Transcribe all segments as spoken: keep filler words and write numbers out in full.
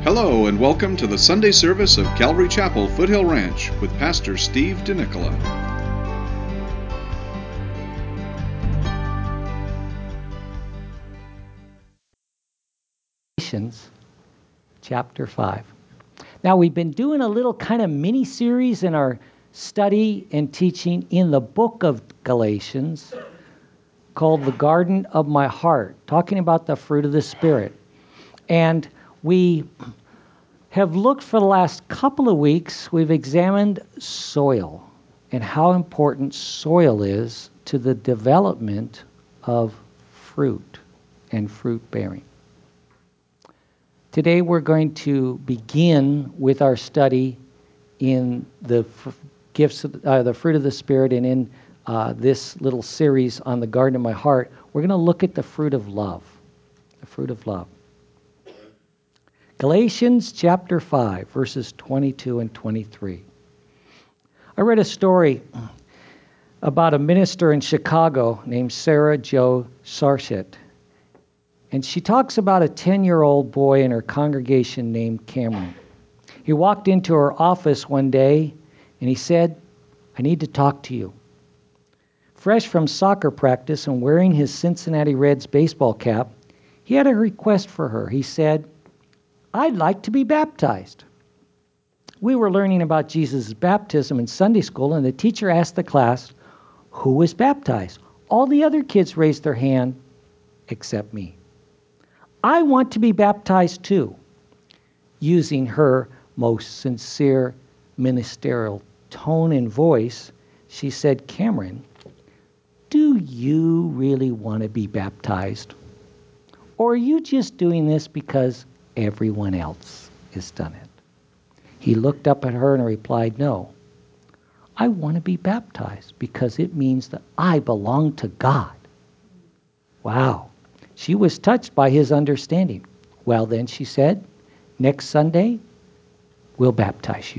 Hello and welcome to the Sunday service of Calvary Chapel, Foothill Ranch with Pastor Steve DeNicola. Galatians chapter five. Now we've been doing a little kind of mini series in our study and teaching in the book of Galatians called The Garden of My Heart, talking about the fruit of the Spirit. And we have looked for the last couple of weeks, we've examined soil and how important soil is to the development of fruit and fruit bearing. Today we're going to begin with our study in the f- gifts, of, uh, the fruit of the Spirit, and in uh, this little series on the Garden of My Heart, we're going to look at the fruit of love, the fruit of love. Galatians chapter five, verses twenty-two and twenty-three. I read a story about a minister in Chicago named Sarah Jo Sarchet. And she talks about a ten-year-old boy in her congregation named Cameron. He walked into her office one day and he said, "I need to talk to you." Fresh from soccer practice and wearing his Cincinnati Reds baseball cap, he had a request for her. He said, "I'd like to be baptized." We were learning about Jesus' baptism in Sunday school, and the teacher asked the class, "Who was baptized?" All the other kids raised their hand except me. "I want to be baptized too." Using her most sincere ministerial tone and voice, she said, "Cameron, do you really want to be baptized? Or are you just doing this because everyone else has done it?" He looked up at her and replied, "No, I want to be baptized because it means that I belong to God." Wow. She was touched by his understanding. "Well then," she said, "next Sunday, we'll baptize you."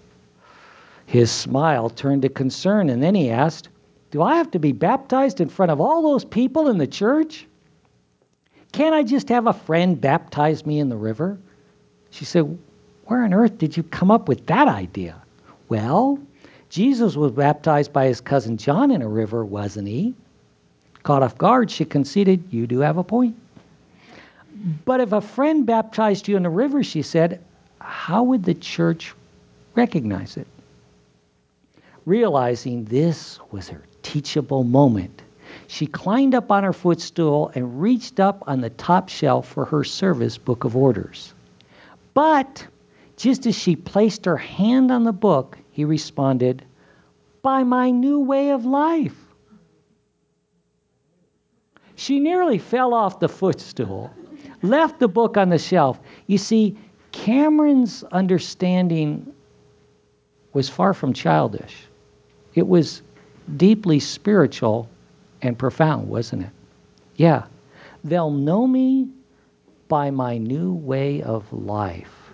His smile turned to concern, and then he asked, "Do I have to be baptized in front of all those people in the church? Can't I just have a friend baptize me in the river?" She said, "Where on earth did you come up with that idea?" "Well, Jesus was baptized by his cousin John in a river, wasn't he?" Caught off guard, she conceded, "You do have a point." "But if a friend baptized you in the river," she said, "how would the church recognize it?" Realizing this was her teachable moment, she climbed up on her footstool and reached up on the top shelf for her service book of orders. But just as she placed her hand on the book, he responded, "By my new way of life." She nearly fell off the footstool, left the book on the shelf. You see, Cameron's understanding was far from childish. It was deeply spiritual and profound, wasn't it? Yeah. They'll know me by my new way of life.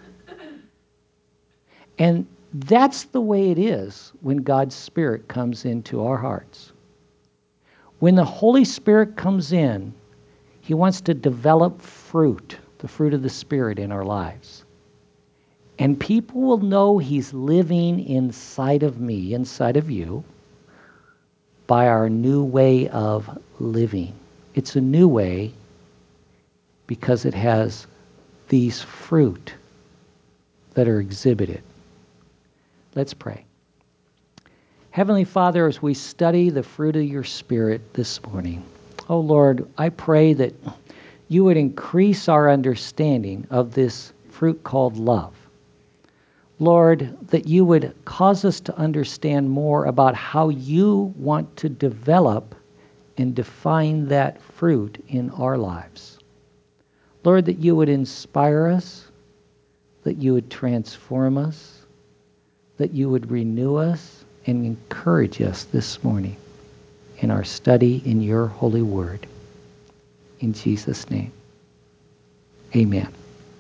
And that's the way it is when God's Spirit comes into our hearts. When the Holy Spirit comes in, he wants to develop fruit, the fruit of the Spirit in our lives. And people will know he's living inside of me, inside of you, by our new way of living. It's a new way because it has these fruit that are exhibited. Let's pray. Heavenly Father, as we study the fruit of your Spirit this morning, oh Lord, I pray that you would increase our understanding of this fruit called love. Lord, that you would cause us to understand more about how you want to develop and define that fruit in our lives. Lord, that you would inspire us, that you would transform us, that you would renew us, and encourage us this morning in our study in your holy word. In Jesus' name, amen.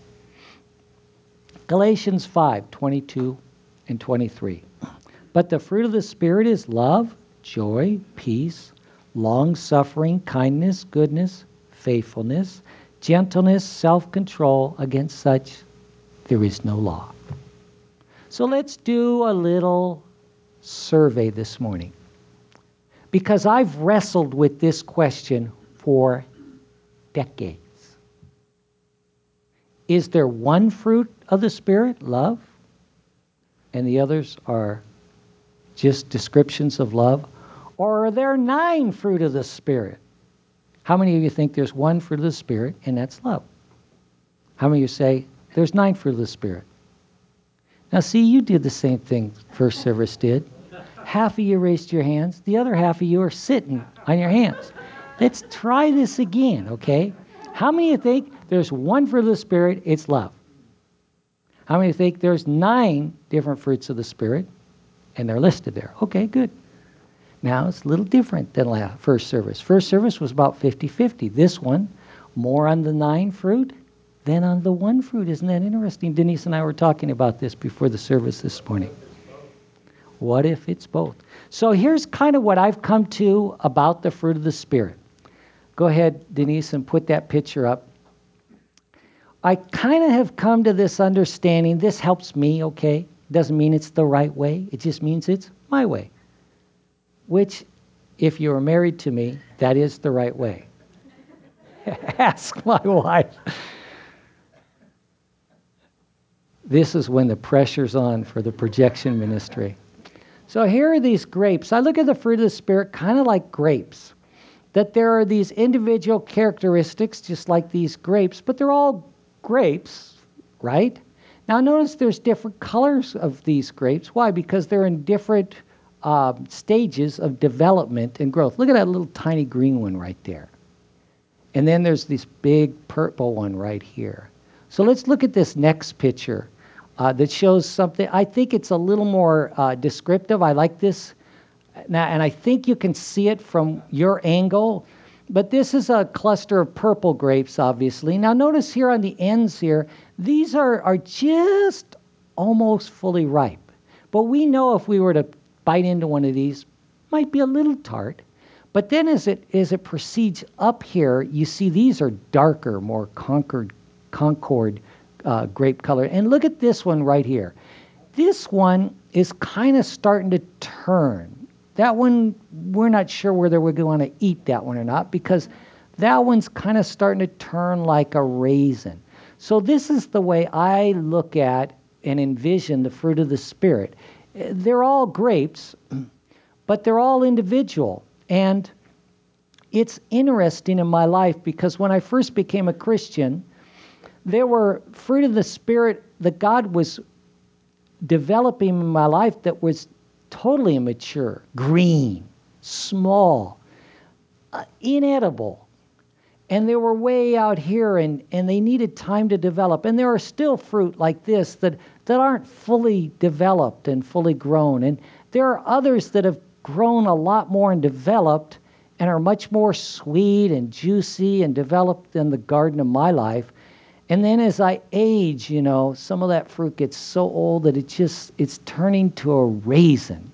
Galatians five, twenty-two and twenty-three. But the fruit of the Spirit is love, joy, peace, long-suffering, kindness, goodness, faithfulness, gentleness, self-control. Against such there is no law. So let's do a little survey this morning, because I've wrestled with this question for decades. Is there one fruit of the Spirit, love, and the others are just descriptions of love? Or are there nine fruit of the Spirit? How many of you think there's one fruit of the Spirit, and that's love? How many of you say there's nine fruit of the Spirit? Now see, you did the same thing first service did. Half of you raised your hands. The other half of you are sitting on your hands. Let's try this again, okay? How many of you think there's one fruit of the Spirit, it's love? How many of you think there's nine different fruits of the Spirit, and they're listed there? Okay, good. Now it's a little different than last, first service. First service was about fifty-fifty. This one, more on the nine fruit than on the one fruit. Isn't that interesting? Denise and I were talking about this before the service this morning. What if it's both? So here's kind of what I've come to about the fruit of the Spirit. Go ahead, Denise, and put that picture up. I kind of have come to this understanding. This helps me, okay? Doesn't mean it's the right way. It just means it's my way. Which, if you're married to me, that is the right way. Ask my wife. This is when the pressure's on for the projection ministry. So here are these grapes. I look at the fruit of the Spirit kind of like grapes. That there are these individual characteristics, just like these grapes, but they're all grapes, right? Now notice there's different colors of these grapes. Why? Because they're in different uh, stages of development and growth. Look at that little tiny green one right there. And then there's this big purple one right here. So let's look at this next picture uh, that shows something. I think it's a little more uh, descriptive. I like this. Now, and I think you can see it from your angle, but this is a cluster of purple grapes, obviously. Now, notice here on the ends here, these are, are just almost fully ripe. But we know if we were to bite into one of these, might be a little tart. But then as it as it proceeds up here, you see these are darker, more Concord, Concord uh, grape color. And look at this one right here. This one is kind of starting to turn. That one, we're not sure whether we're going to eat that one or not, because that one's kind of starting to turn like a raisin. So this is the way I look at and envision the fruit of the Spirit. They're all grapes, but they're all individual. And it's interesting in my life because when I first became a Christian, there were fruit of the Spirit that God was developing in my life that was totally immature, green, small, uh, inedible. And they were way out here, and, and they needed time to develop. And there are still fruit like this that, that aren't fully developed and fully grown. And there are others that have grown a lot more and developed and are much more sweet and juicy and developed in the garden of my life. And then as I age, you know, some of that fruit gets so old that it just, it's turning to a raisin.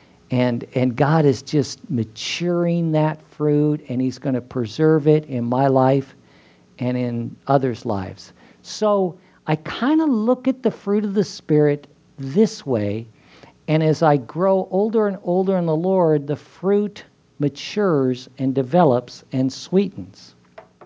And and God is just maturing that fruit, and he's going to preserve it in my life and in others' lives. So I kind of look at the fruit of the Spirit this way, and as I grow older and older in the Lord, the fruit matures and develops and sweetens.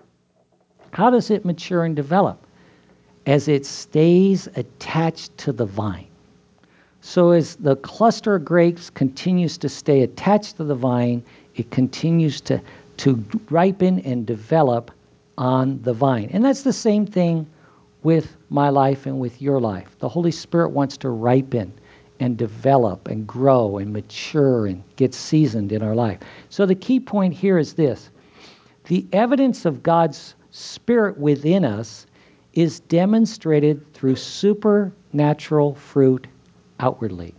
How does it mature and develop? As it stays attached to the vine. So as the cluster of grapes continues to stay attached to the vine, it continues to, to ripen and develop on the vine. And that's the same thing with my life and with your life. The Holy Spirit wants to ripen and develop and grow and mature and get seasoned in our life. So the key point here is this. The evidence of God's Spirit within us is demonstrated through supernatural fruit outwardly.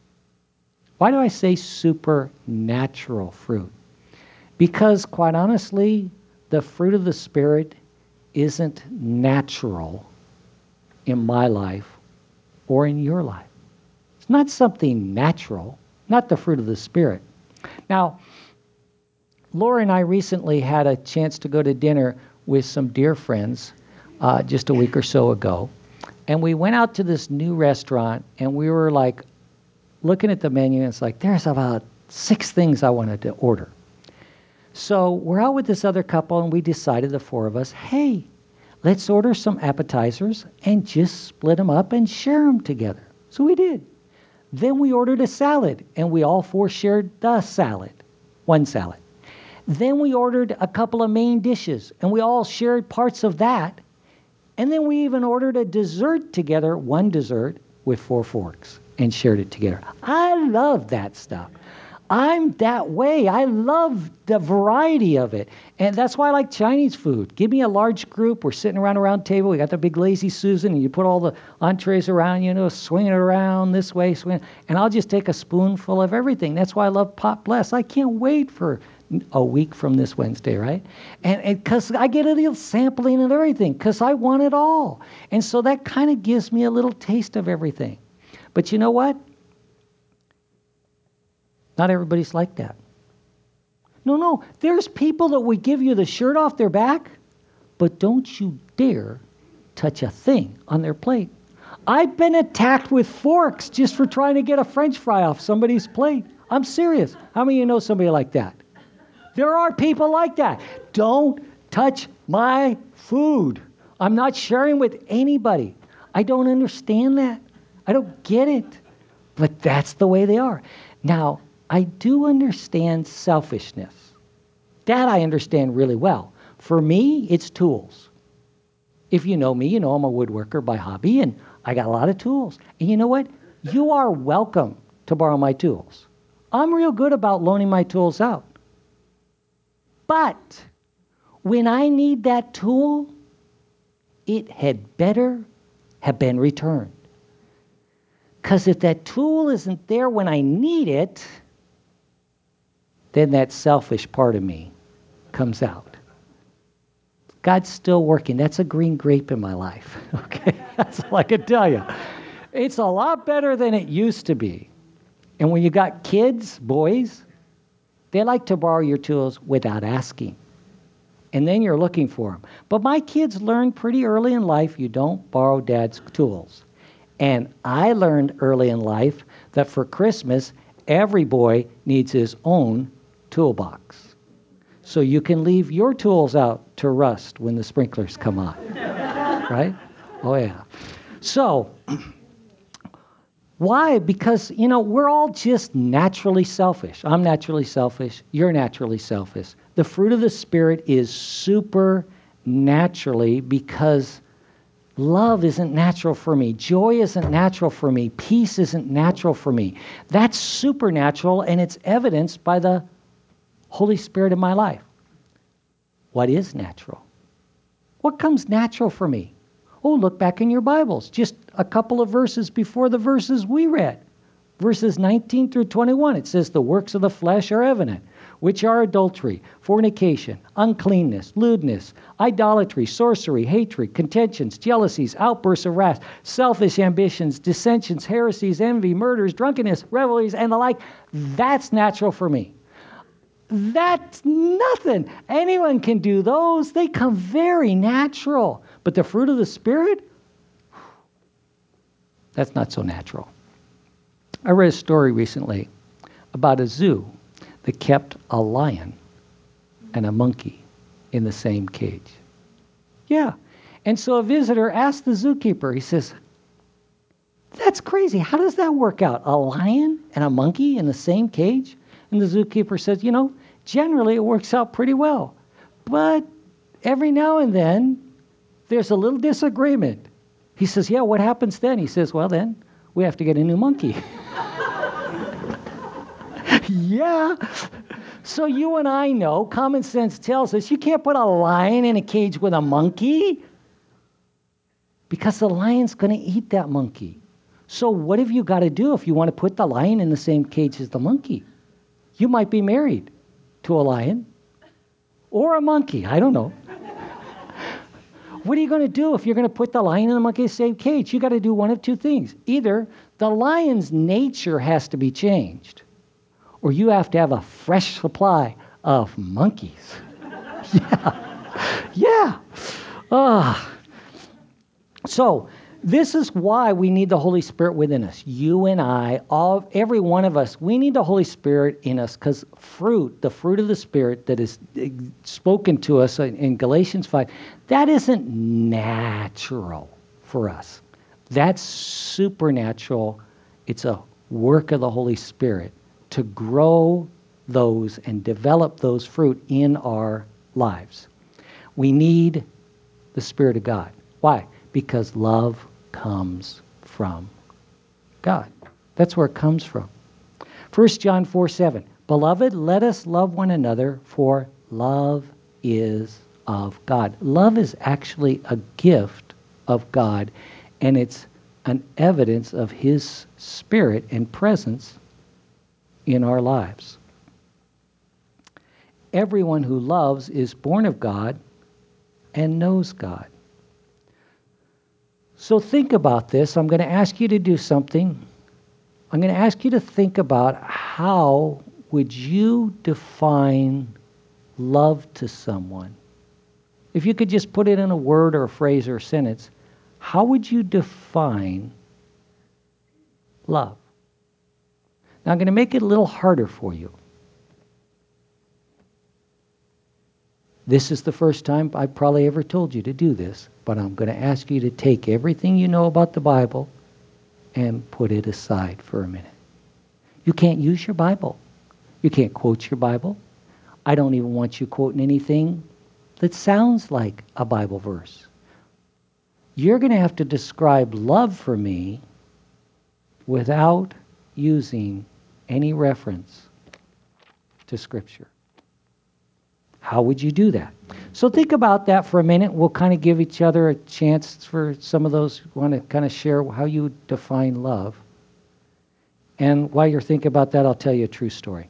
Why do I say supernatural fruit? Because quite honestly, the fruit of the Spirit isn't natural in my life or in your life. It's not something natural, not the fruit of the Spirit. Now, Laura and I recently had a chance to go to dinner with some dear friends uh, just a week or so ago. And we went out to this new restaurant, and we were like looking at the menu, and it's like, there's about six things I wanted to order. So we're out with this other couple, and we decided, the four of us, hey, let's order some appetizers and just split them up and share them together. So we did. Then we ordered a salad, and we all four shared the salad, one salad. Then we ordered a couple of main dishes, and we all shared parts of that. And then we even ordered a dessert together, one dessert with four forks, and shared it together. I love that stuff. I'm that way. I love the variety of it. And that's why I like Chinese food. Give me a large group. We're sitting around a round table. We got the big lazy Susan, and you put all the entrees around, you know, swinging it around this way, swing, and I'll just take a spoonful of everything. That's why I love Pot Bless. I can't wait for a week from this Wednesday, right? And because I get a little sampling of everything, because I want it all. And so that kind of gives me a little taste of everything. But you know what? Not everybody's like that. No, no. There's people that would give you the shirt off their back, but don't you dare touch a thing on their plate. I've been attacked with forks just for trying to get a French fry off somebody's plate. I'm serious. How many of you know somebody like that? There are people like that. Don't touch my food. I'm not sharing with anybody. I don't understand that. I don't get it. But that's the way they are. Now, I do understand selfishness. That I understand really well. For me, it's tools. If you know me, you know I'm a woodworker by hobby, and I got a lot of tools. And you know what? You are welcome to borrow my tools. I'm real good about loaning my tools out. But when I need that tool, it had better have been returned. Because if that tool isn't there when I need it, then that selfish part of me comes out. God's still working. That's a green grape in my life. Okay? That's all I can tell you. It's a lot better than it used to be. And when you got kids, boys, they like to borrow your tools without asking. And then you're looking for them. But my kids learned pretty early in life you don't borrow dad's tools. And I learned early in life that for Christmas, every boy needs his own toolbox. So you can leave your tools out to rust when the sprinklers come on. Right? Oh, yeah. So, why? Because, you know, we're all just naturally selfish. I'm naturally selfish. You're naturally selfish. The fruit of the Spirit is super naturally because love isn't natural for me. Joy isn't natural for me. Peace isn't natural for me. That's supernatural, and it's evidenced by the Holy Spirit in my life. What is natural? What comes natural for me? Oh, look back in your Bibles. Just a couple of verses before the verses we read. Verses nineteen through twenty-one. It says, the works of the flesh are evident, which are adultery, fornication, uncleanness, lewdness, idolatry, sorcery, hatred, contentions, jealousies, outbursts of wrath, selfish ambitions, dissensions, heresies, envy, murders, drunkenness, revelries, and the like. That's natural for me. That's nothing. Anyone can do those. They come very natural. But the fruit of the Spirit, that's not so natural. I read a story recently about a zoo that kept a lion and a monkey in the same cage. Yeah. And so a visitor asked the zookeeper, he says, that's crazy. How does that work out? A lion and a monkey in the same cage? And the zookeeper says, you know, generally it works out pretty well. But every now and then, there's a little disagreement. He says, yeah, what happens then? He says, well, then we have to get a new monkey. Yeah. So you and I know, common sense tells us you can't put a lion in a cage with a monkey because the lion's going to eat that monkey. So what have you got to do if you want to put the lion in the same cage as the monkey? You might be married to a lion or a monkey. I don't know. What are you going to do if you're going to put the lion and the monkey in the same cage? You got to do one of two things. Either the lion's nature has to be changed, or you have to have a fresh supply of monkeys. Yeah. Yeah. Uh, so This is why we need the Holy Spirit within us. You and I, all, every one of us, we need the Holy Spirit in us because fruit, the fruit of the Spirit that is spoken to us in Galatians five, that isn't natural for us. That's supernatural. It's a work of the Holy Spirit to grow those and develop those fruit in our lives. We need the Spirit of God. Why? Because love comes from God. That's where it comes from. First John four seven. Beloved, let us love one another, for love is of God. Love is actually a gift of God, and it's an evidence of His Spirit and presence in our lives. Everyone who loves is born of God and knows God. So think about this. I'm going to ask you to do something. I'm going to ask you to think about how would you define love to someone? If you could just put it in a word or a phrase or a sentence, how would you define love? Now I'm going to make it a little harder for you. This is the first time I've probably ever told you to do this, but I'm going to ask you to take everything you know about the Bible and put it aside for a minute. You can't use your Bible. You can't quote your Bible. I don't even want you quoting anything that sounds like a Bible verse. You're going to have to describe love for me without using any reference to Scripture. How would you do that? So think about that for a minute. We'll kind of give each other a chance for some of those who want to kind of share how you define love. And while you're thinking about that, I'll tell you a true story.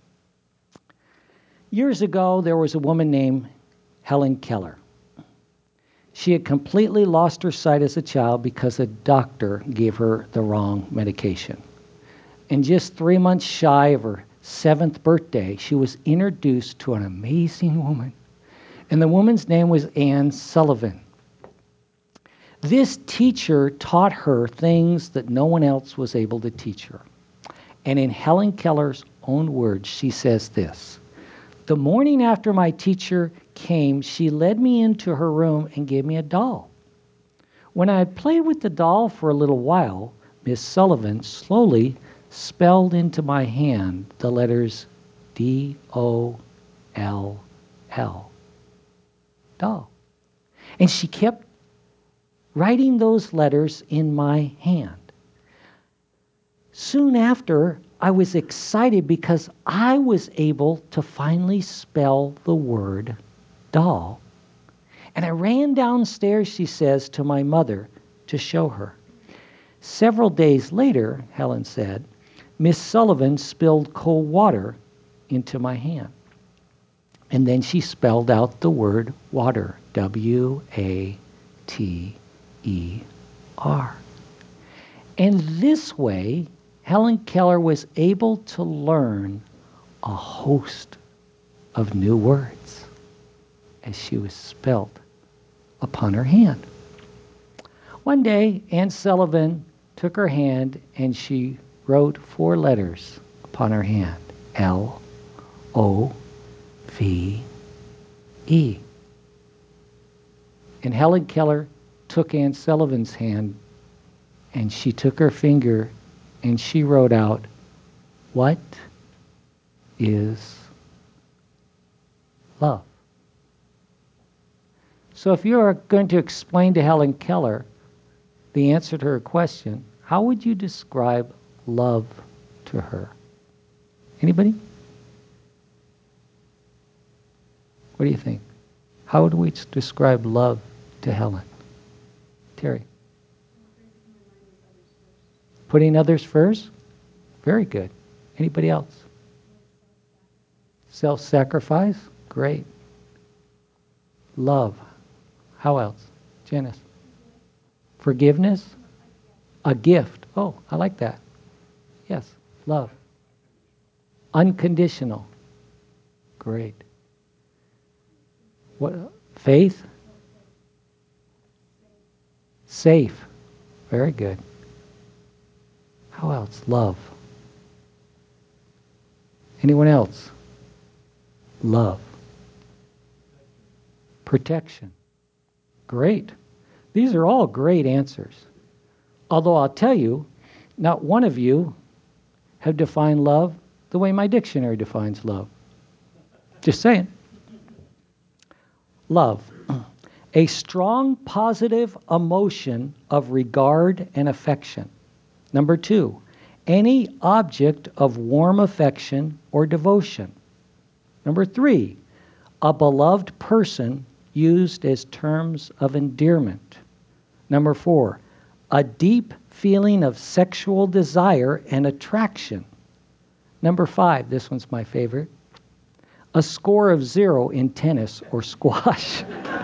Years ago, there was a woman named Helen Keller. She had completely lost her sight as a child because a doctor gave her the wrong medication. And just three months shy of her seventh birthday, she was introduced to an amazing woman. And the woman's name was Anne Sullivan. This teacher taught her things that no one else was able to teach her. And in Helen Keller's own words, she says this: the morning after my teacher came, she led me into her room and gave me a doll. When I had played with the doll for a little while, Miss Sullivan slowly spelled into my hand the letters D O L L. Doll. And she kept writing those letters in my hand. Soon after, I was excited because I was able to finally spell the word doll. And I ran downstairs, she says, to my mother to show her. Several days later, Helen said, Miss Sullivan spilled cold water into my hand. And then she spelled out the word water, W A T E R. And this way, Helen Keller was able to learn a host of new words as she was spelled upon her hand. One day, Anne Sullivan took her hand and she wrote four letters upon her hand. L O V E. And Helen Keller took Anne Sullivan's hand and she took her finger and she wrote out, what is love? So if you are going to explain to Helen Keller the answer to her question, how would you describe love to her? Anybody? What do you think? How do we describe love to Helen? Terry? Putting others first? Very good. Anybody else? Self-sacrifice? Great. Love. How else? Janice? Forgiveness? A gift. Oh, I like that. Yes. Love. Unconditional. Great. What? Faith? Safe. Very good. How else? Love. Anyone else? Love. Protection. Great. These are all great answers. Although I'll tell you, not one of you have defined love the way my dictionary defines love. Just saying. Love. A strong positive emotion of regard and affection. Number two, any object of warm affection or devotion. Number three, a beloved person used as terms of endearment. Number four, a deep feeling of sexual desire and attraction. Number five, this one's my favorite, a score of zero in tennis or squash.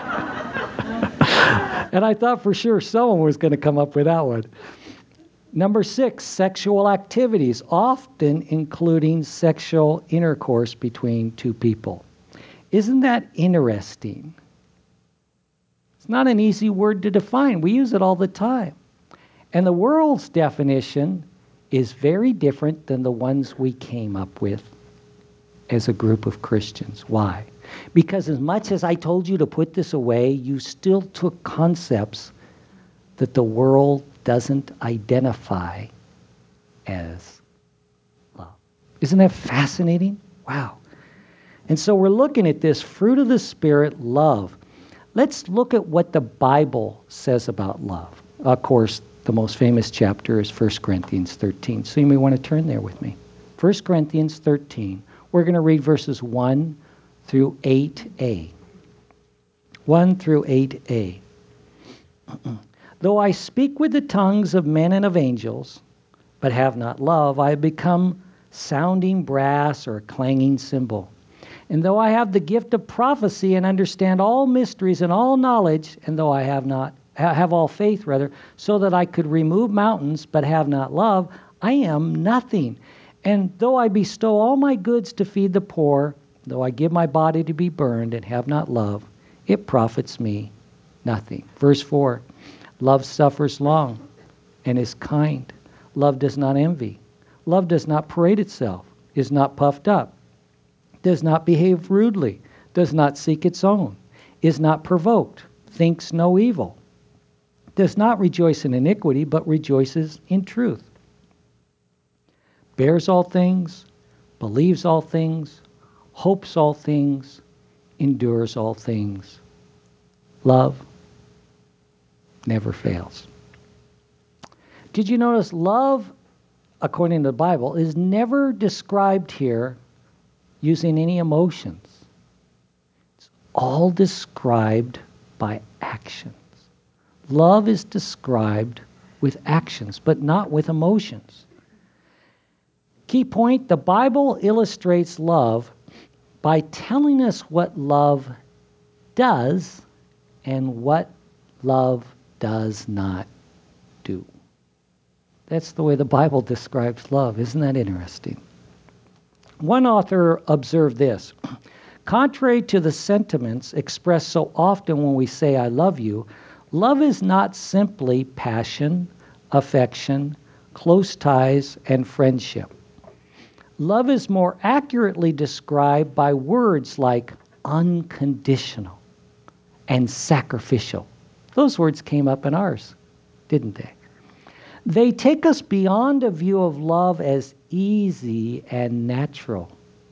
And I thought for sure someone was going to come up with that one. Number six, sexual activities, often including sexual intercourse between two people. Isn't that interesting? It's not an easy word to define. We use it all the time. And the world's definition is very different than the ones we came up with as a group of Christians. Why? Because as much as I told you to put this away, you still took concepts that the world doesn't identify as love. Isn't that fascinating? Wow. And so we're looking at this fruit of the Spirit, love. Let's look at what the Bible says about love. Of course, the most famous chapter is First Corinthians thirteen. So you may want to turn there with me. First Corinthians thirteen. We're going to read verses one through eight a. one through eight a. Though I speak with the tongues of men and of angels, but have not love, I have become sounding brass or a clanging cymbal. And though I have the gift of prophecy and understand all mysteries and all knowledge, and though I have not have all faith, rather, so that I could remove mountains, but have not love, I am nothing. And though I bestow all my goods to feed the poor, though I give my body to be burned and have not love, it profits me nothing. Verse four, love suffers long and is kind. Love does not envy. Love does not parade itself, is not puffed up, does not behave rudely, does not seek its own, is not provoked, thinks no evil, does not rejoice in iniquity, but rejoices in truth, bears all things, believes all things, hopes all things, endures all things. Love never fails. Did you notice love, according to the Bible, is never described here using any emotions? It's all described by actions. Love is described with actions, but not with emotions. Key point, the Bible illustrates love by telling us what love does and what love does not do. That's the way the Bible describes love. Isn't that interesting? One author observed this. Contrary to the sentiments expressed so often when we say, I love you, love is not simply passion, affection, close ties, and friendship. Love is more accurately described by words like unconditional and sacrificial. Those words came up in ours, didn't they? They take us beyond a view of love as easy and natural.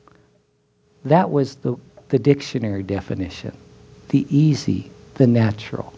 That was the, the dictionary definition. The easy, the natural.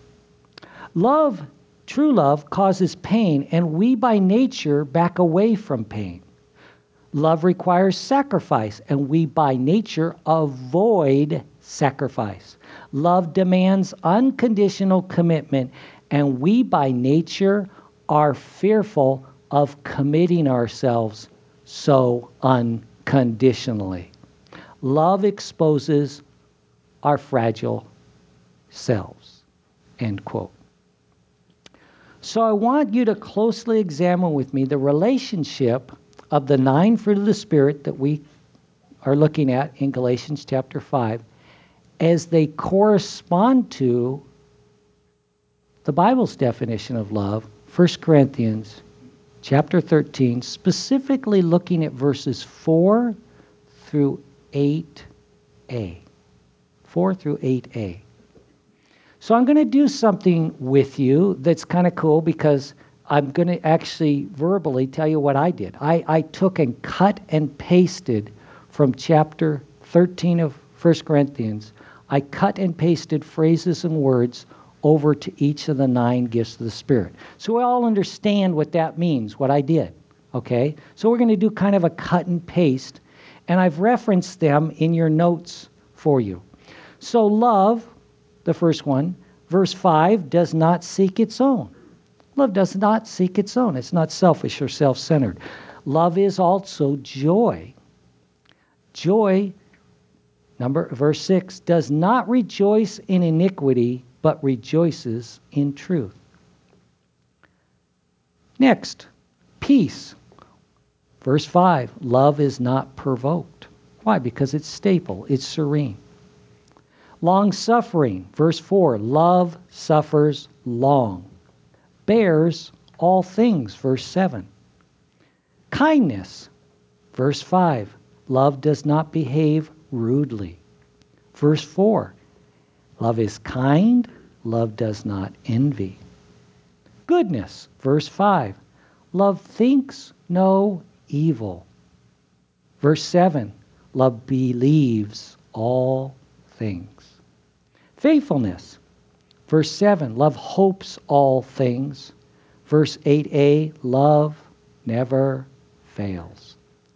Love, true love, causes pain, and we by nature back away from pain. Love requires sacrifice, and we by nature avoid sacrifice. Love demands unconditional commitment, and we by nature are fearful of committing ourselves so unconditionally. Love exposes our fragile selves. End quote. So I want you to closely examine with me the relationship of the nine fruit of the Spirit that we are looking at in Galatians chapter five as they correspond to the Bible's definition of love, First Corinthians chapter thirteen, specifically looking at verses four through eight a. four through eight a. So I'm going to do something with you that's kind of cool because I'm going to actually verbally tell you what I did. I, I took and cut and pasted from chapter thirteen of First Corinthians. I cut and pasted phrases and words over to each of the nine gifts of the Spirit. So we all understand what that means, what I did. Okay? So we're going to do kind of a cut and paste, and I've referenced them in your notes for you. So love, the first one, verse five, does not seek its own. Love does not seek its own. It's not selfish or self-centered. Love is also joy. Joy, number verse six, does not rejoice in iniquity, but rejoices in truth. Next, peace. Verse five, love is not provoked. Why? Because it's stable, it's serene. Long-suffering. Verse four, love suffers long. Bears all things. Verse seven. Kindness. Verse five, love does not behave rudely. Verse four, love is kind, love does not envy. Goodness. Verse five, love thinks no evil. Verse seven, love believes all things. Faithfulness. Verse seven, love hopes all things. Verse eight a, love never fails.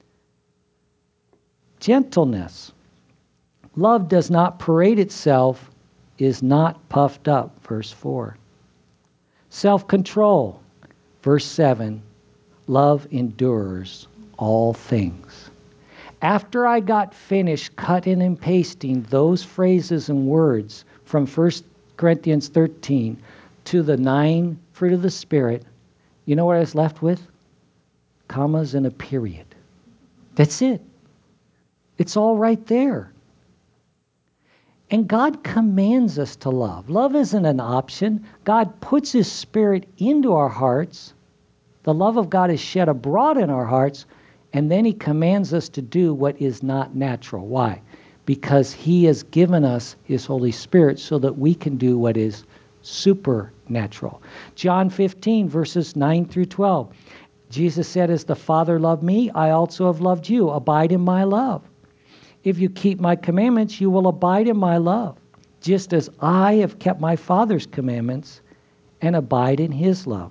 Gentleness. Love does not parade itself, is not puffed up. Verse four. Self-control. Verse seven, love endures all things. After I got finished cutting and pasting those phrases and words from First Corinthians thirteen to the nine fruit of the Spirit, you know what I was left with? Commas and a period. That's it. It's all right there. And God commands us to love. Love isn't an option. God puts His Spirit into our hearts. The love of God is shed abroad in our hearts, and then He commands us to do what is not natural. Why? Because He has given us His Holy Spirit so that we can do what is supernatural. John fifteen, verses nine through twelve. Jesus said, as the Father loved me, I also have loved you. Abide in my love. If you keep my commandments, you will abide in my love, just as I have kept my Father's commandments and abide in His love.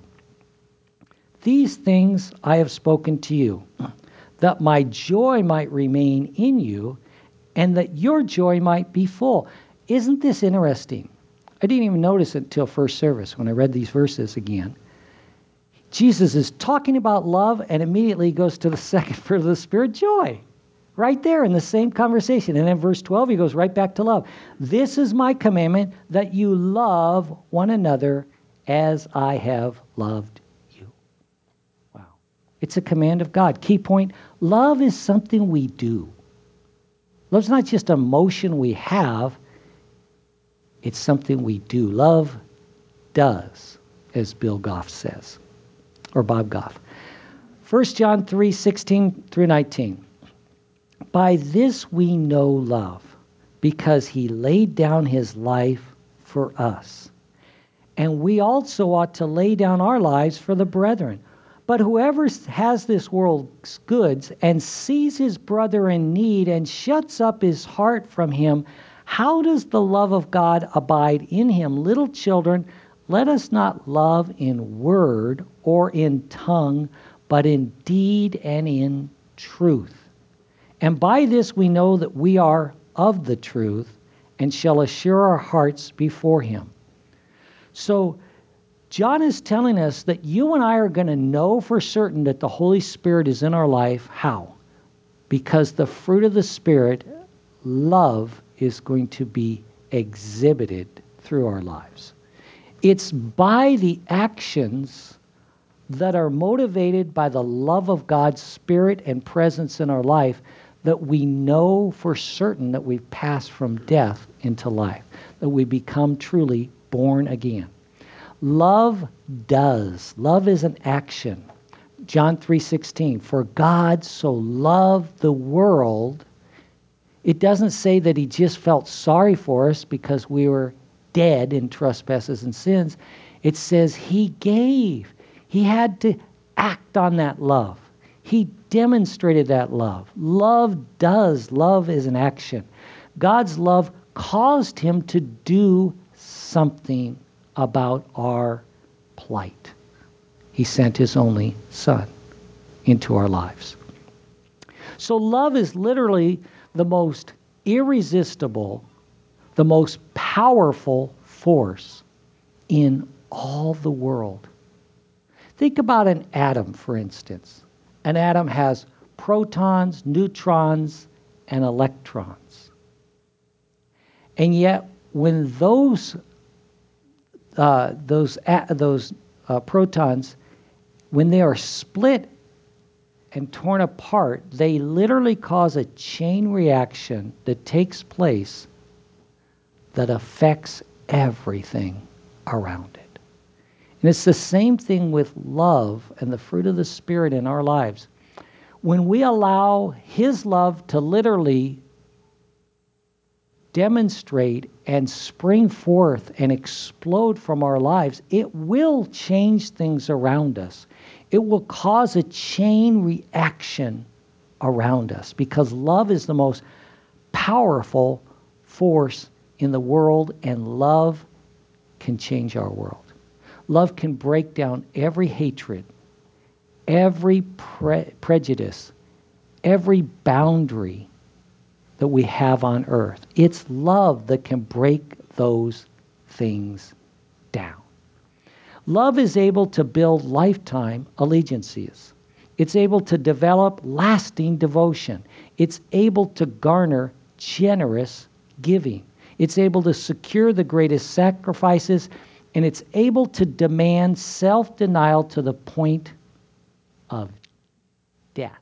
These things I have spoken to you, that my joy might remain in you, and that your joy might be full. Isn't this interesting? I didn't even notice it until first service when I read these verses again. Jesus is talking about love, and immediately goes to the second fruit of the Spirit, joy. Right there in the same conversation. And then verse twelve, he goes right back to love. This is my commandment, that you love one another as I have loved you. Wow. It's a command of God. Key point, love is something we do. Love's not just an emotion we have. It's something we do. Love does, as Bill Goff says, or Bob Goff. First John three, sixteen through nineteen. By this we know love, because He laid down His life for us. And we also ought to lay down our lives for the brethren. But whoever has this world's goods and sees his brother in need and shuts up his heart from him, how does the love of God abide in him? Little children, let us not love in word or in tongue, but in deed and in truth. And by this we know that we are of the truth, and shall assure our hearts before Him. So John is telling us that you and I are going to know for certain that the Holy Spirit is in our life. How? Because the fruit of the Spirit, love, is going to be exhibited through our lives. It's by the actions that are motivated by the love of God's Spirit and presence in our life that we know for certain that we've passed from death into life, that we become truly born again. Love does. Love is an action. John three sixteen, for God so loved the world. It doesn't say that he just felt sorry for us because we were dead in trespasses and sins. It says he gave. He had to act on that love. He demonstrated that love. Love does. Love is an action. God's love caused him to do something about our plight. He sent his only son into our lives. So love is literally the most irresistible, the most powerful force in all the world. Think about an atom, for instance. An atom has protons, neutrons, and electrons. And yet, when those uh, those uh, those uh, protons, when they are split and torn apart, they literally cause a chain reaction that takes place that affects everything around it. And it's the same thing with love and the fruit of the Spirit in our lives. When we allow his love to literally demonstrate and spring forth and explode from our lives, it will change things around us. It will cause a chain reaction around us because love is the most powerful force in the world, and love can change our world. Love can break down every hatred, every pre- prejudice, every boundary that we have on earth. It's love that can break those things down. Love is able to build lifetime allegiances. It's able to develop lasting devotion. It's able to garner generous giving. It's able to secure the greatest sacrifices, and it's able to demand self-denial to the point of death.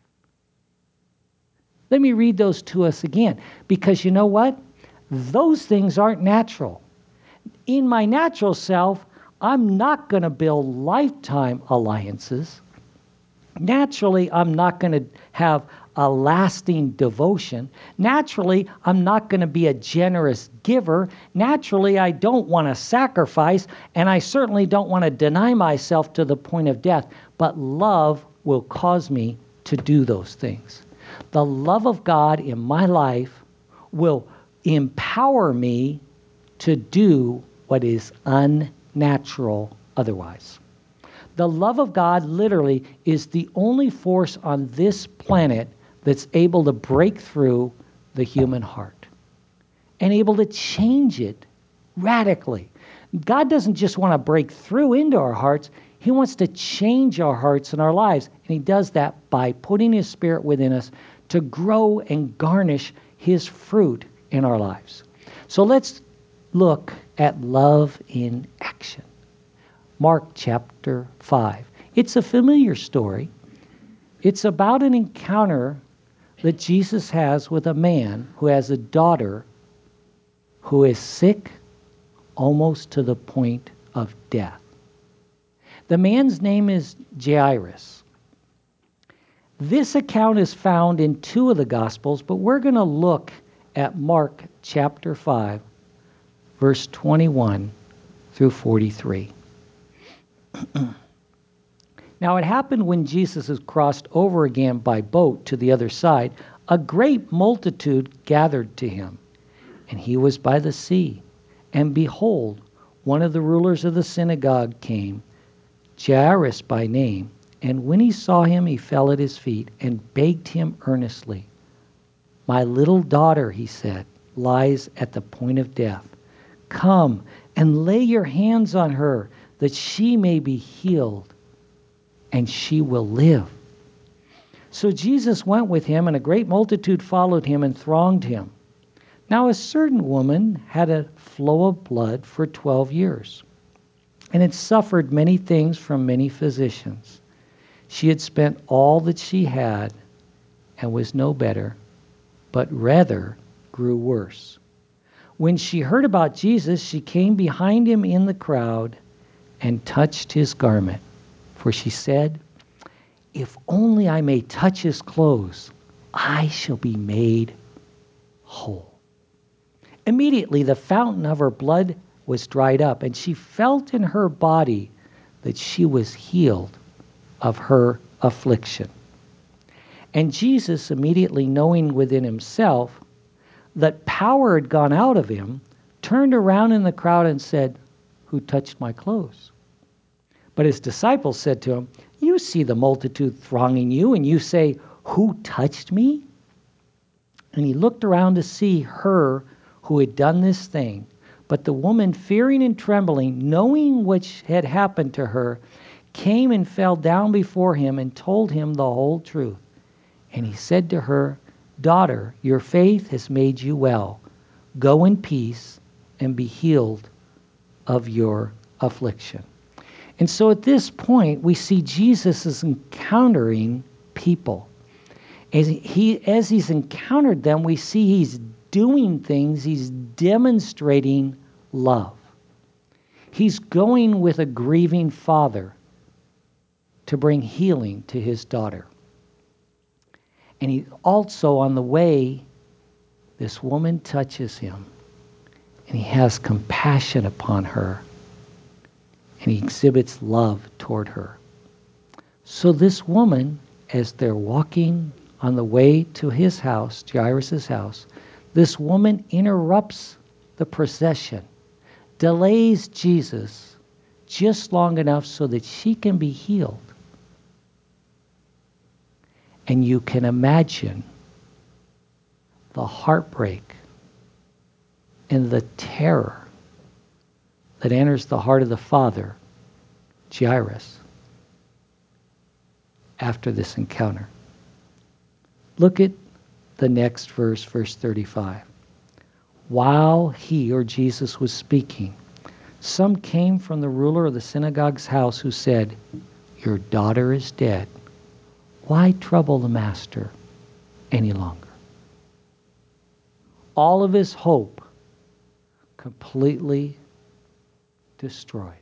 Let me read those to us again, because you know what? Those things aren't natural. In my natural self, I'm not going to build lifetime alliances. Naturally, I'm not going to have a lasting devotion. Naturally, I'm not going to be a generous giver. Naturally, I don't want to sacrifice, and I certainly don't want to deny myself to the point of death. But love will cause me to do those things. The love of God in my life will empower me to do what is unnatural otherwise. The love of God literally is the only force on this planet that's able to break through the human heart and able to change it radically. God doesn't just want to break through into our hearts. He wants to change our hearts and our lives. And he does that by putting his Spirit within us to grow and garnish his fruit in our lives. So let's look at love in action. Mark chapter five. It's a familiar story. It's about an encounter that Jesus has with a man who has a daughter who is sick almost to the point of death. The man's name is Jairus. This account is found in two of the Gospels, but we're going to look at Mark chapter five, verse twenty-one through forty-three. Now it happened when Jesus had crossed over again by boat to the other side, a great multitude gathered to him, and he was by the sea. And behold, one of the rulers of the synagogue came, Jairus by name, and when he saw him, he fell at his feet and begged him earnestly. My little daughter, he said, lies at the point of death. Come and lay your hands on her, that she may be healed, and she will live. So Jesus went with him, and a great multitude followed him and thronged him. Now a certain woman had a flow of blood for twelve years, and had suffered many things from many physicians. She had spent all that she had, and was no better, but rather grew worse. When she heard about Jesus, she came behind him in the crowd, and touched his garment. For she said, if only I may touch his clothes, I shall be made whole. Immediately the fountain of her blood was dried up, and she felt in her body that she was healed of her affliction. And Jesus, immediately knowing within himself that power had gone out of him, turned around in the crowd and said, who touched my clothes? But his disciples said to him, you see the multitude thronging you, and you say, who touched me? And he looked around to see her who had done this thing. But the woman, fearing and trembling, knowing what had happened to her, came and fell down before him and told him the whole truth. And he said to her, daughter, your faith has made you well. Go in peace and be healed of your affliction. And so at this point, we see Jesus is encountering people. As, he, as he's encountered them, we see he's doing things, he's demonstrating love. He's going with a grieving father to bring healing to his daughter. And he also, on the way, this woman touches him, and he has compassion upon her, and he exhibits love toward her. So this woman, as they're walking on the way to his house, Jairus' house, this woman interrupts the procession, delays Jesus just long enough so that she can be healed. And you can imagine the heartbreak and the terror that enters the heart of the father, Jairus, after this encounter. Look at the next verse, verse thirty-five. While he, or Jesus, was speaking, some came from the ruler of the synagogue's house who said, your daughter is dead. Why trouble the master any longer? All of his hope completely destroyed.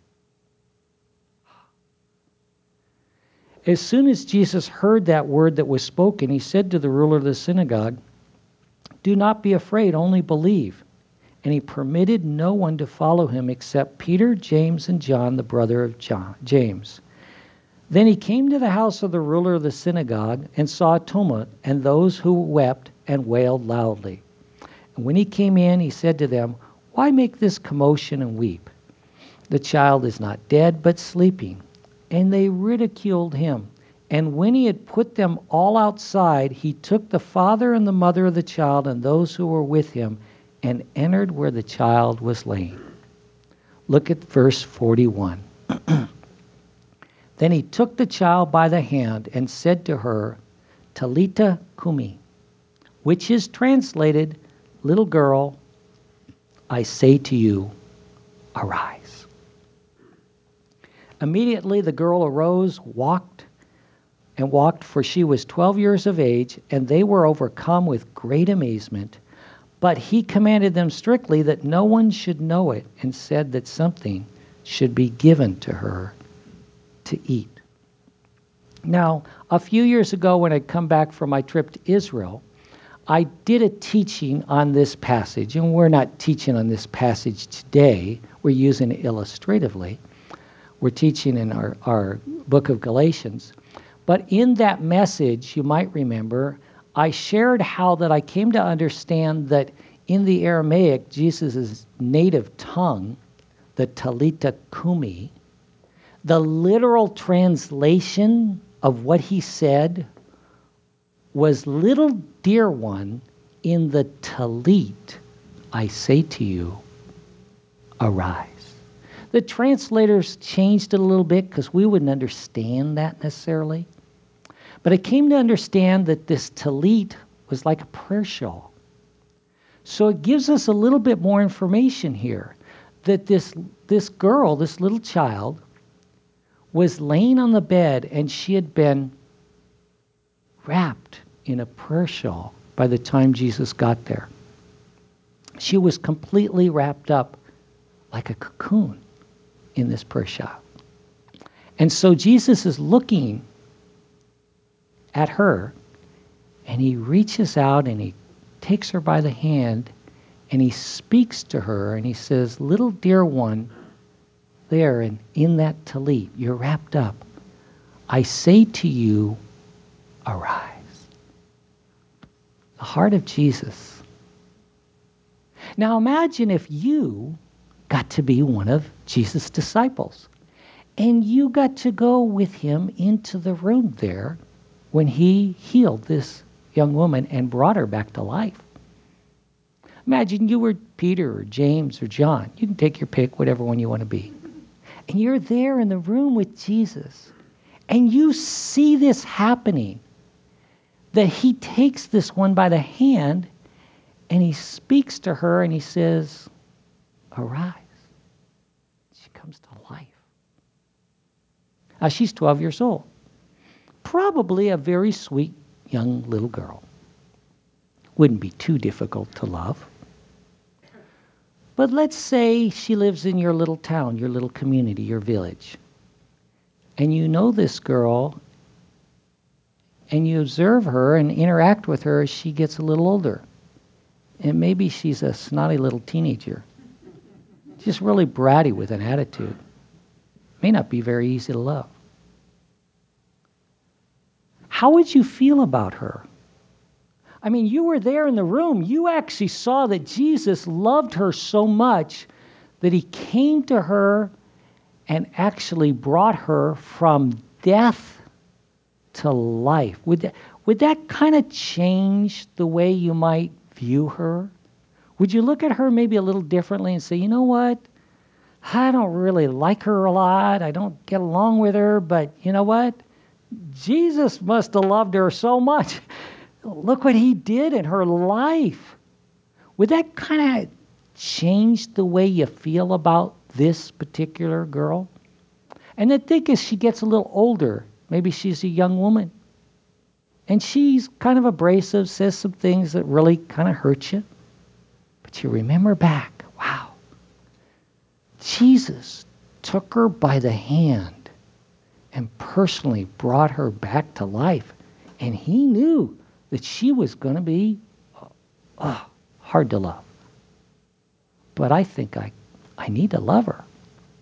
As soon as Jesus heard that word that was spoken, he said to the ruler of the synagogue, do not be afraid, only believe. And he permitted no one to follow him except Peter, James, and John, the brother of John, James. Then he came to the house of the ruler of the synagogue and saw a tumult and those who wept and wailed loudly. And when he came in, he said to them, why make this commotion and weep? The child is not dead, but sleeping. And they ridiculed him. And when he had put them all outside, he took the father and the mother of the child and those who were with him and entered where the child was laying. Look at verse forty-one. Then he took the child by the hand and said to her, Talita Kumi, which is translated, little girl, I say to you, arise. Immediately the girl arose, walked, and walked, for she was twelve years of age, and they were overcome with great amazement. But he commanded them strictly that no one should know it, and said that something should be given to her to eat. Now, a few years ago when I'd come back from my trip to Israel, I did a teaching on this passage, and we're not teaching on this passage today. We're using it illustratively. We're teaching in our, our book of Galatians. But in that message, you might remember, I shared how that I came to understand that in the Aramaic, Jesus' native tongue, the Talita Kumi, the literal translation of what he said was, little dear one, in the Talit, I say to you, arise. The translators changed it a little bit because we wouldn't understand that necessarily. But I came to understand that this Talit was like a prayer shawl. So it gives us a little bit more information here that this, this girl, this little child, was laying on the bed and she had been wrapped in a prayer shawl by the time Jesus got there. She was completely wrapped up like a cocoon in this prayer shawl. And so Jesus is looking at her, and he reaches out and he takes her by the hand, and he speaks to her, and he says, little dear one, there and in that tallit, you're wrapped up. I say to you, arise. The heart of Jesus. Now imagine if you got to be one of Jesus' disciples, and you got to go with him into the room there when he healed this young woman and brought her back to life. Imagine you were Peter or James or John. You can take your pick, whatever one you want to be. And you're there in the room with Jesus. And you see this happening. That he takes this one by the hand and he speaks to her and he says, arise. She comes to life. Now she's twelve years old. Probably a very sweet young little girl. Wouldn't be too difficult to love. But let's say she lives in your little town, your little community, your village. And you know this girl, and you observe her and interact with her as she gets a little older. And maybe she's a snotty little teenager. Just really bratty with an attitude. May not be very easy to love. How would you feel about her? I mean, you were there in the room. You actually saw that Jesus loved her so much that he came to her and actually brought her from death to life. Would that, would that kind of change the way you might view her? Would you look at her maybe a little differently and say, you know what? I don't really like her a lot. I don't get along with her, but you know what? Jesus must have loved her so much. Look what he did in her life. Would that kind of change the way you feel about this particular girl? And the thing is, she gets a little older. Maybe she's a young woman. And she's kind of abrasive, says some things that really kind of hurt you. But you remember back, wow, Jesus took her by the hand and personally brought her back to life. And he knew that she was going to be uh, uh, hard to love. But I think I, I need to love her.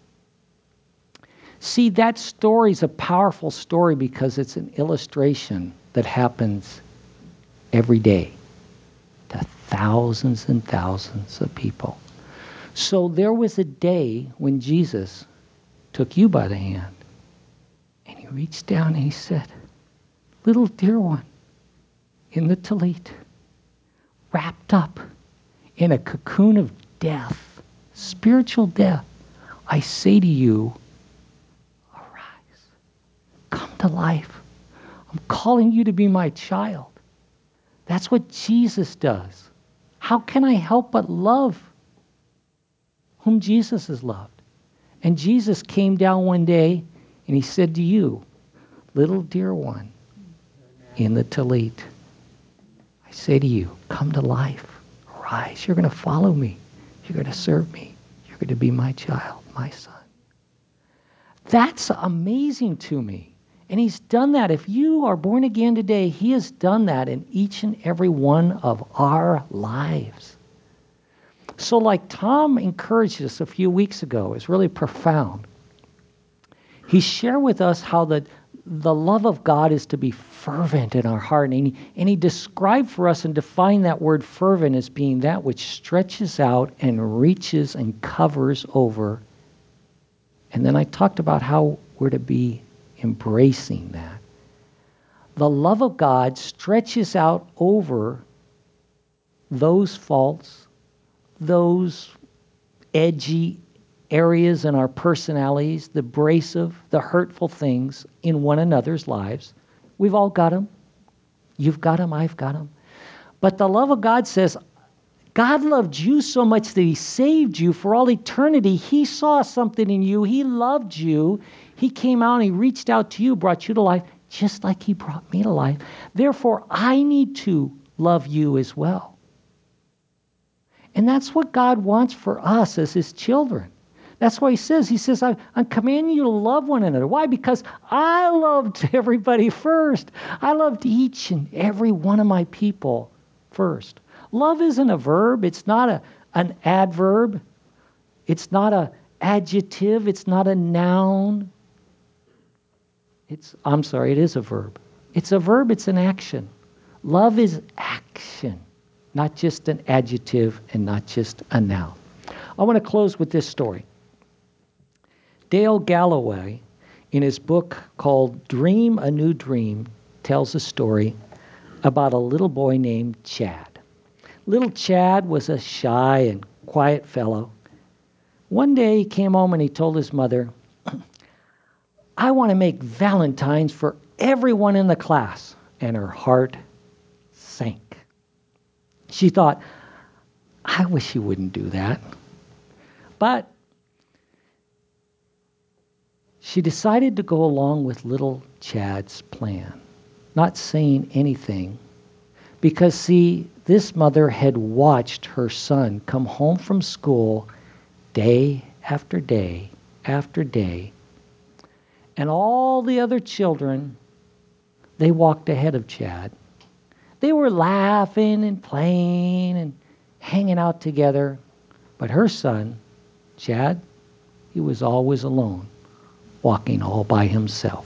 See, that story is a powerful story because it's an illustration that happens every day to thousands and thousands of people. So there was a day when Jesus took you by the hand and he reached down and he said, little dear one, in the tallit, wrapped up in a cocoon of death, spiritual death, I say to you, arise, come to life. I'm calling you to be my child. That's what Jesus does. How can I help but love whom Jesus has loved? And Jesus came down one day and he said to you, little dear one, in the tallit, I say to you, come to life, arise. You're going to follow me. You're going to serve me. You're going to be my child, my son. That's amazing to me. And he's done that. If you are born again today, he has done that in each and every one of our lives. So like Tom encouraged us a few weeks ago, it's really profound. He shared with us how the The love of God is to be fervent in our heart. And he, and he described for us and defined that word fervent as being that which stretches out and reaches and covers over. And then I talked about how we're to be embracing that. The love of God stretches out over those faults, those edgy areas in our personalities, the abrasive, the hurtful things in one another's lives. We've all got them. You've got them, I've got them. But the love of God says, God loved you so much that he saved you for all eternity. He saw something in you. He loved you. He came out and he reached out to you, brought you to life, just like he brought me to life. Therefore, I need to love you as well. And that's what God wants for us as his children. That's why he says, he says, I, I'm commanding you to love one another. Why? Because I loved everybody first. I loved each and every one of my people first. Love isn't a verb. It's not a, an adverb. It's not an adjective. It's not a noun. It's, I'm sorry, it is a verb. It's a verb. It's an action. Love is action, not just an adjective and not just a noun. I want to close with this story. Dale Galloway, in his book called Dream a New Dream, tells a story about a little boy named Chad. Little Chad was a shy and quiet fellow. One day he came home and he told his mother, I want to make valentines for everyone in the class. And her heart sank. She thought, I wish he wouldn't do that. But she decided to go along with little Chad's plan, not saying anything, because, see, this mother had watched her son come home from school day after day after day, and all the other children, they walked ahead of Chad. They were laughing and playing and hanging out together, but her son, Chad, he was always alone, walking all by himself.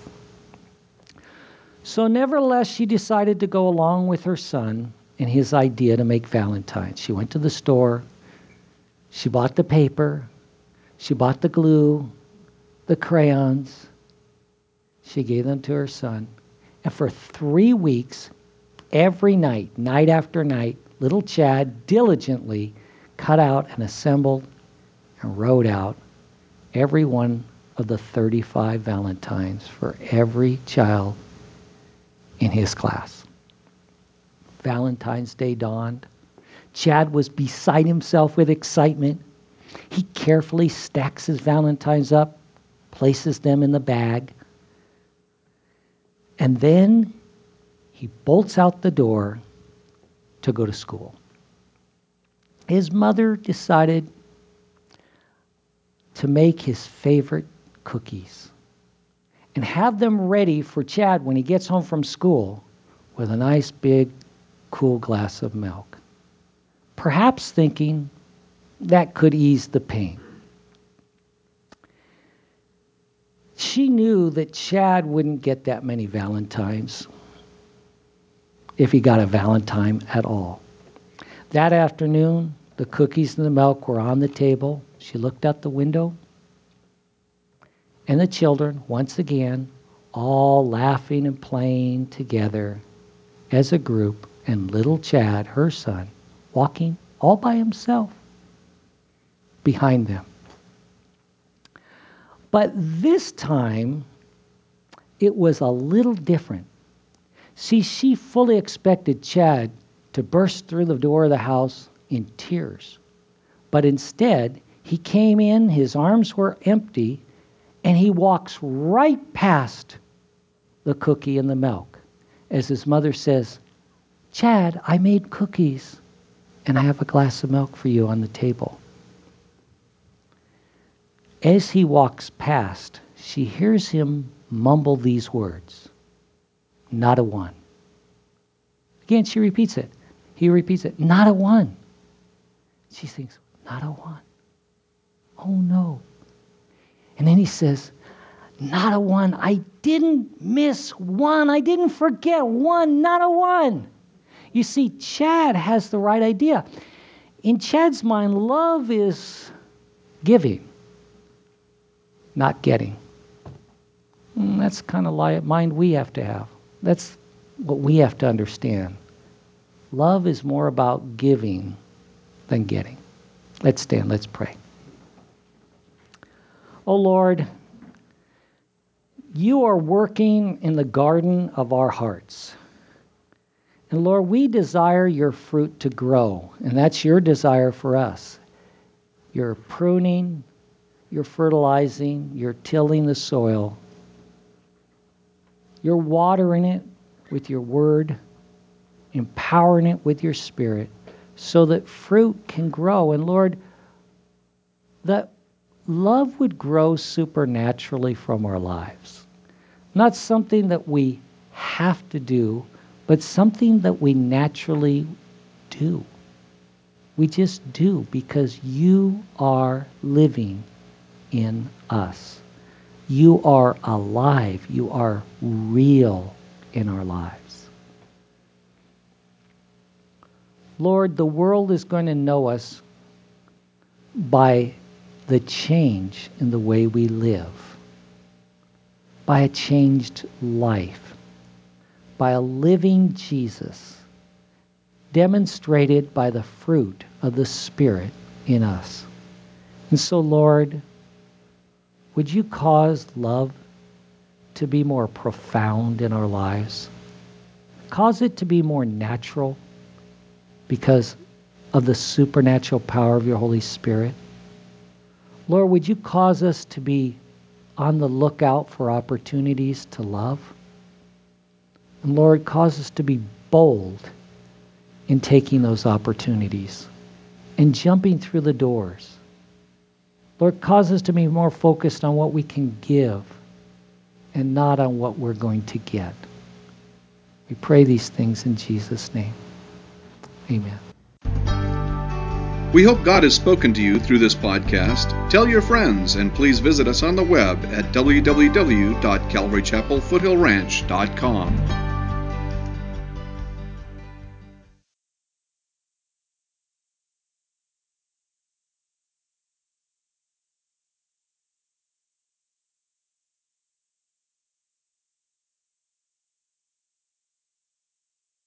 So nevertheless, she decided to go along with her son and his idea to make valentines. She went to the store, she bought the paper, she bought the glue, the crayons. She gave them to her son. And for three weeks, every night, night after night, little Chad diligently cut out and assembled and wrote out every one of the thirty-five valentines for every child in his class. Valentine's Day dawned. Chad was beside himself with excitement. He carefully stacks his valentines up, places them in the bag, and then he bolts out the door to go to school. His mother decided to make his favorite cookies and have them ready for Chad when he gets home from school with a nice big cool glass of milk, perhaps thinking that could ease the pain. She knew that Chad wouldn't get that many valentines, if he got a valentine at all. That afternoon, the cookies and the milk were on the table. She looked out the window, and the children, once again, all laughing and playing together as a group, and little Chad, her son, walking all by himself behind them. But this time, it was a little different. See, she fully expected Chad to burst through the door of the house in tears. But instead, he came in, his arms were empty, and he walks right past the cookie and the milk. As his mother says, Chad, I made cookies, and I have a glass of milk for you on the table. As he walks past, she hears him mumble these words, not a one. Again, she repeats it. He repeats it, not a one. She thinks, not a one. Oh no. And then he says, not a one. I didn't miss one. I didn't forget one, not a one. You see, Chad has the right idea. In Chad's mind, love is giving, not getting. And that's the kind of mind we have to have. That's what we have to understand. Love is more about giving than getting. Let's stand, let's pray. Oh Lord, you are working in the garden of our hearts. And Lord, we desire your fruit to grow, and that's your desire for us. You're pruning, you're fertilizing, you're tilling the soil. You're watering it with your word, empowering it with your spirit, so that fruit can grow. And Lord, the love would grow supernaturally from our lives. Not something that we have to do, but something that we naturally do. We just do because you are living in us. You are alive. You are real in our lives. Lord, the world is going to know us by the change in the way we live, by a changed life, by a living Jesus, demonstrated by the fruit of the Spirit in us. And so, Lord, would you cause love to be more profound in our lives? Cause it to be more natural because of the supernatural power of your Holy Spirit. Lord, would you cause us to be on the lookout for opportunities to love? And Lord, cause us to be bold in taking those opportunities and jumping through the doors. Lord, cause us to be more focused on what we can give and not on what we're going to get. We pray these things in Jesus' name. Amen. We hope God has spoken to you through this podcast. Tell your friends, and please visit us on the web at w w w dot calvary chapel foothill ranch dot com.